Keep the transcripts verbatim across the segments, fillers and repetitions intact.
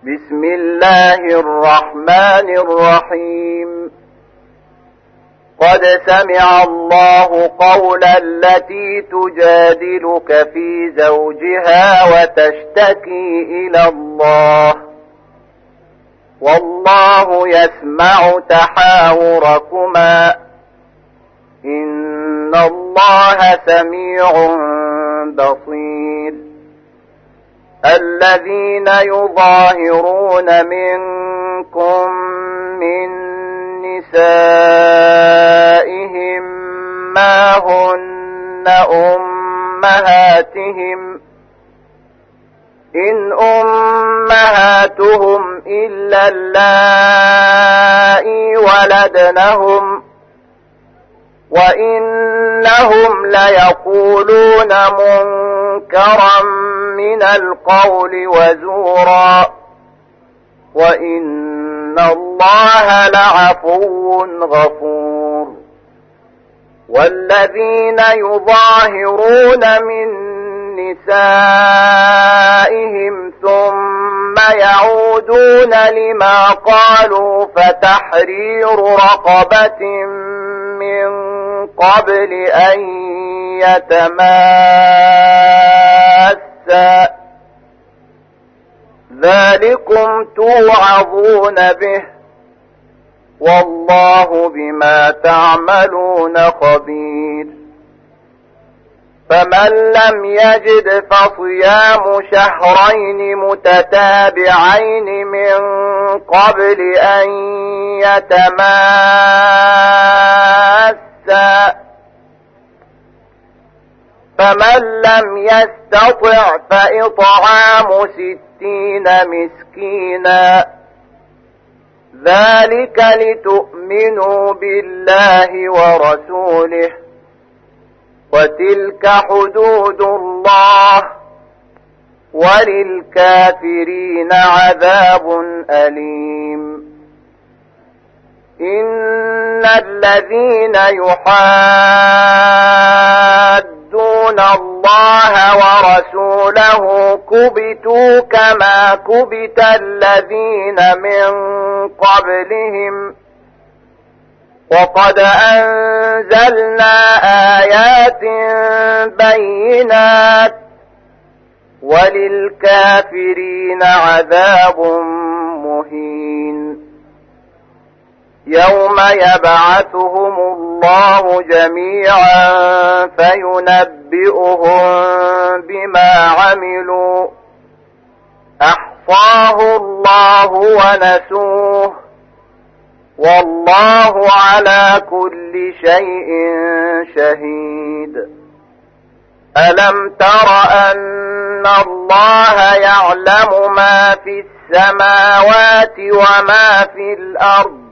بسم الله الرحمن الرحيم قد سمع الله قول التي تجادلك في زوجها وتشتكي إلى الله والله يسمع تحاوركما إن الله سميع بصير الذين يظاهرون منكم من نسائهم ما هن أمهاتهم إن أمهاتهم إلا اللائي ولدنهم وإنهم ليقولون منكرا من القول وزورا وإن الله لعفو غفور والذين يظاهرون من نسائهم ثم يعودون لما قالوا فتحرير رقبة من قبل أن يتماسا ذلكم توعظون به والله بما تعملون خبير فمن لم يجد فصيام شهرين متتابعين من قبل أن يتماسا فمن لم يستطع فإطعام ستين مسكينا ذلك لتؤمنوا بالله ورسوله وتلك حدود الله وللكافرين عذاب أليم إن الذين يحادون الله ورسوله كبتوا كما كبت الذين من قبلهم وقد أنزلنا آيات بينات وللكافرين عذاب مهين يوم يبعثهم الله جميعا فينبئهم بما عملوا أحصاه الله ونسوه والله على كل شيء شهيد ألم تر أن الله يعلم ما في السماوات وما في الأرض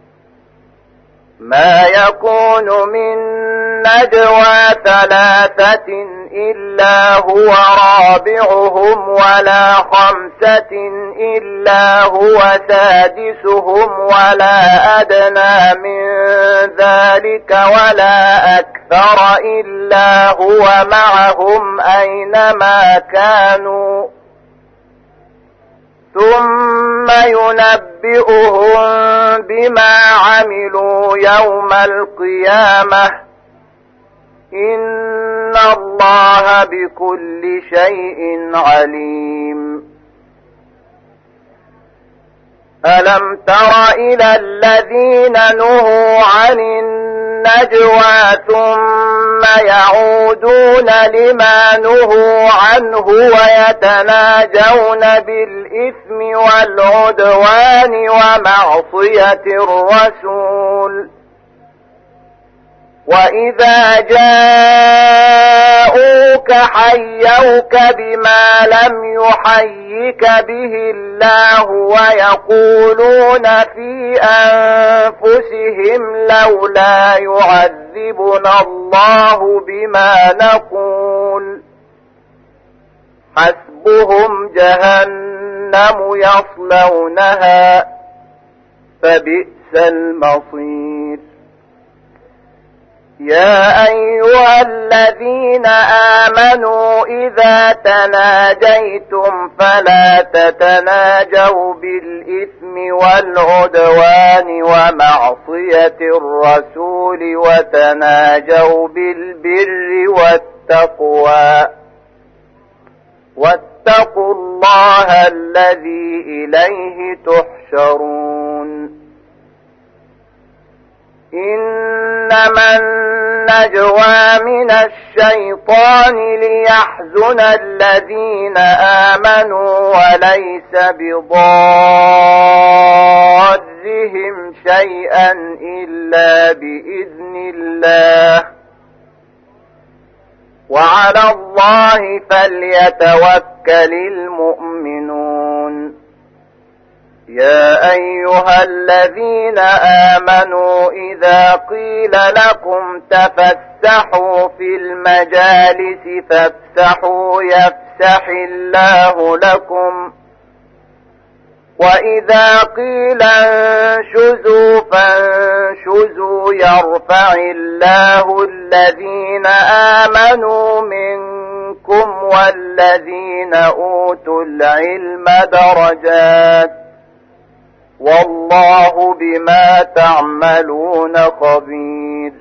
ما يكون من نجوى ثلاثة إلا هو رابعهم ولا خمسة إلا هو سادسهم ولا أدنى من ذلك ولا أكثر إلا هو معهم أينما كانوا ثم ينبئهم بما عملوا يوم القيامة إن الله بكل شيء عليم ألم تر إلى الذين نهوا عن النجوى ثم يعودون لما نهوا عنه ويتناجون بالإثم والعدوان ومعصية الرسول وإذا جاءوك حيوك بما لم يحيك به الله ويقولون في أنفسهم لولا يعذبنا الله بما نقول حسبهم جهنم يصلونها فبئس المصير يا أيها الذين آمنوا إذا تناجيتم فلا تتناجوا بالإثم والعدوان ومعصية الرسول وتناجوا بالبر والتقوى واتقوا الله الذي إليه تحشرون. إنما النجوى من الشيطان ليحزن الذين آمنوا وليس بضارهم شيئا إلا بإذن الله وعلى الله فليتوكل المؤمنون. يا أيها الذين آمنوا إذا قيل لكم تفسحوا في المجالس فافسحوا يفسح الله لكم وإذا قيل انشزوا فانشزوا يرفع الله الذين آمنوا منكم والذين أوتوا العلم درجات والله بما تعملون خبير.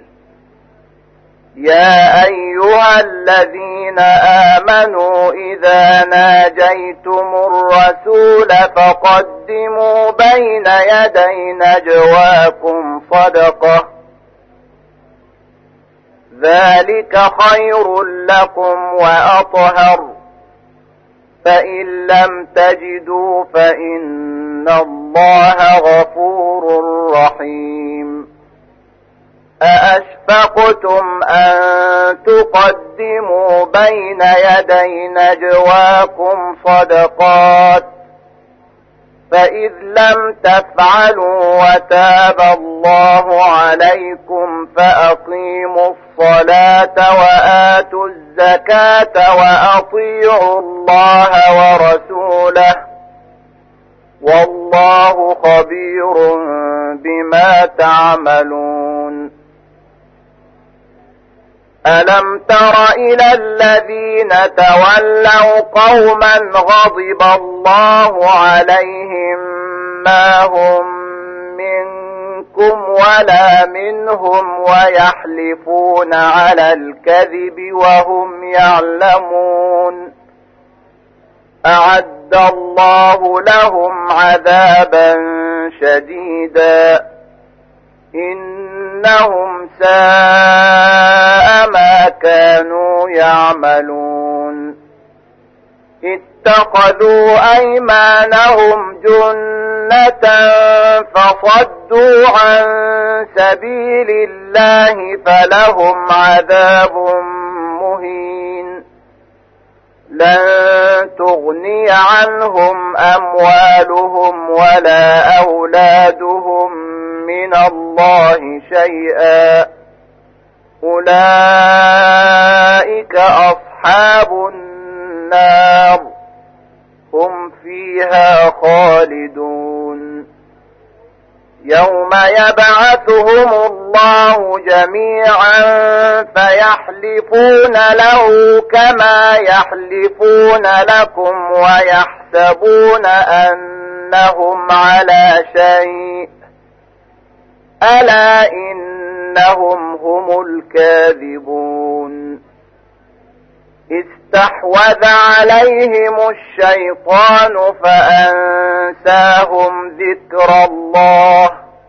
يا أيها الذين آمنوا إذا ناجيتم الرسول فقدموا بين يدي نجواكم صدقة ذلك خير لكم وأطهر فإن لم تجدوا فإن الله غفور رحيم. أأشفقتم أن تقدموا بين يدي نجواكم صدقات فإذ لم تفعلوا وتاب الله عليكم فأقيموا الصلاة وآتوا الزكاة وأطيعوا الله ورسوله والله خبير بما تعملون. ألم تر إلى الذين تولوا قوما غضب الله عليهم ما هم منكم ولا منهم ويحلفون على الكذب وهم يعلمون أعد الله لهم عذابا شديدا إنهم ساء ما كانوا يعملون. اتخذوا أيمانهم جنة فصدوا عن سبيل الله فلهم عذاب مهين. لن تغني عنهم أموالهم ولا أولادهم من الله شيئا أولئك أصحاب النار هم فيها خالدون. يوم يبعثهم الله جميعا فيحلفون له كما يحلفون لكم ويحسبون أنهم على شيء ألا إنهم هم الكاذبون. استحوذ عليهم الشيطان فأنساهم ذكر الله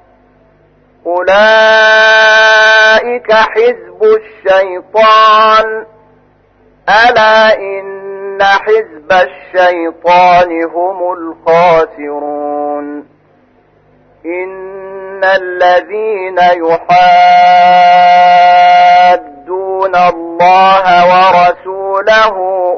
أولئك حزب الشيطان ألا إن حزب الشيطان هم الخاسرون. إن الذين يحادون الله ورسوله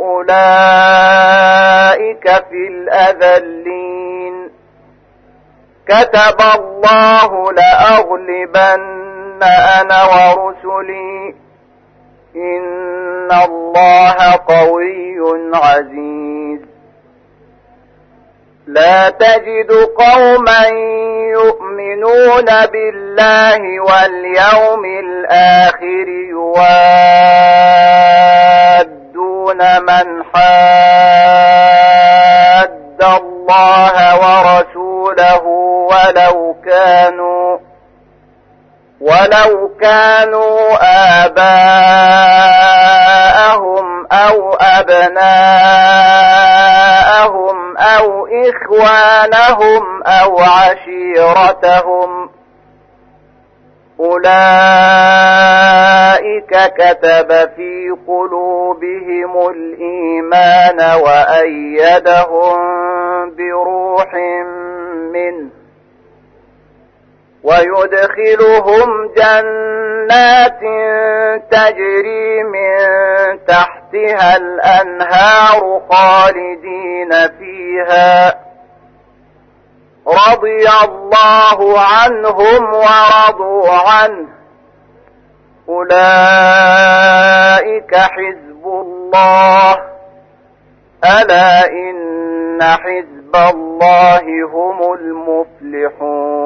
أولئك في الأذلين. كتب الله لأغلبن أنا ورسلي إن الله قوي عزيز. لا تجد قوما يؤمنون بالله واليوم الآخر يوادون من حاد الله ورسوله ولو كانوا ولو كانوا آباءهم أو أبناءهم أو إخوانهم أو عشيرتهم أولئك كتب في قلوبهم الإيمان وأيدهم بروح منه ويدخلهم جنات تجري من تحتها الأنهار خالدين فيها رضي الله عنهم ورضوا عنه أولئك حزب الله ألا إن حزب الله هم المفلحون